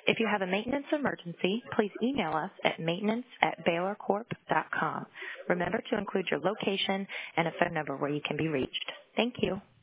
If you have a maintenance emergency, please email us at maintenance@baylorcorp.com. Remember to include your location and a phone number where you can be reached. Thank you.